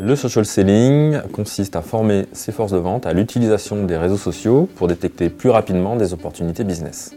Le social selling consiste à former ses forces de vente à l'utilisation des réseaux sociaux pour détecter plus rapidement des opportunités business.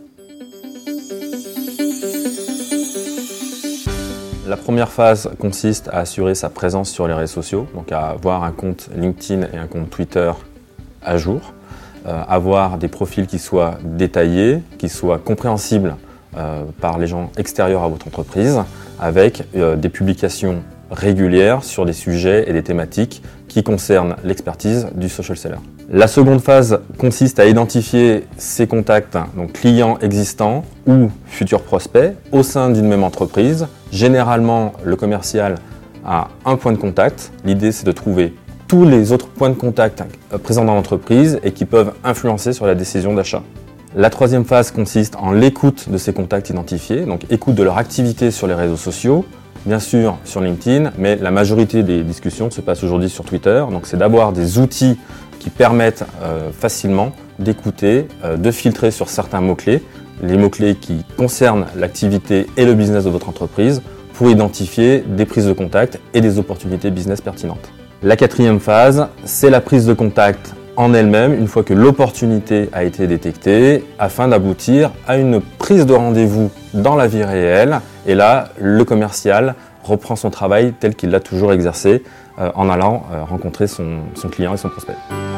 La première phase consiste à assurer sa présence sur les réseaux sociaux, donc à avoir un compte LinkedIn et un compte Twitter à jour, avoir des profils qui soient détaillés, qui soient compréhensibles par les gens extérieurs à votre entreprise, avec des publications régulières sur des sujets et des thématiques qui concernent l'expertise du social seller. La seconde phase consiste à identifier ses contacts, donc clients existants ou futurs prospects, au sein d'une même entreprise. Généralement, le commercial a un point de contact. L'idée, c'est de trouver tous les autres points de contact présents dans l'entreprise et qui peuvent influencer sur la décision d'achat. La troisième phase consiste en l'écoute de ces contacts identifiés, donc écoute de leur activité sur les réseaux sociaux, bien sûr sur LinkedIn, mais la majorité des discussions se passent aujourd'hui sur Twitter. Donc c'est d'avoir des outils qui permettent facilement d'écouter, de filtrer sur certains mots-clés, les mots-clés qui concernent l'activité et le business de votre entreprise pour identifier des prises de contact et des opportunités business pertinentes. La quatrième phase, c'est la prise de contact en elle-même, une fois que l'opportunité a été détectée, afin d'aboutir à une prise de rendez-vous dans la vie réelle. Et là, le commercial reprend son travail tel qu'il l'a toujours exercé en allant rencontrer son client et son prospect.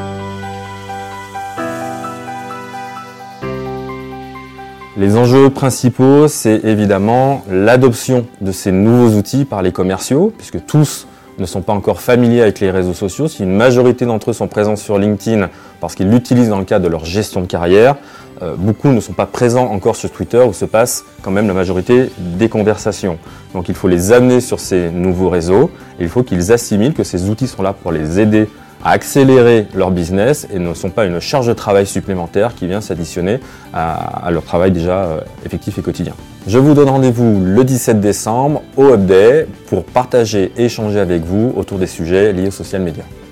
Les enjeux principaux, c'est évidemment l'adoption de ces nouveaux outils par les commerciaux, puisque tous ne sont pas encore familiers avec les réseaux sociaux. Si une majorité d'entre eux sont présents sur LinkedIn parce qu'ils l'utilisent dans le cadre de leur gestion de carrière, beaucoup ne sont pas présents encore sur Twitter où se passe quand même la majorité des conversations. Donc il faut les amener sur ces nouveaux réseaux et il faut qu'ils assimilent que ces outils sont là pour les aider à accélérer leur business et ne sont pas une charge de travail supplémentaire qui vient s'additionner à leur travail déjà effectif et quotidien. Je vous donne rendez-vous le 17 décembre au Hub Day pour partager et échanger avec vous autour des sujets liés aux social media.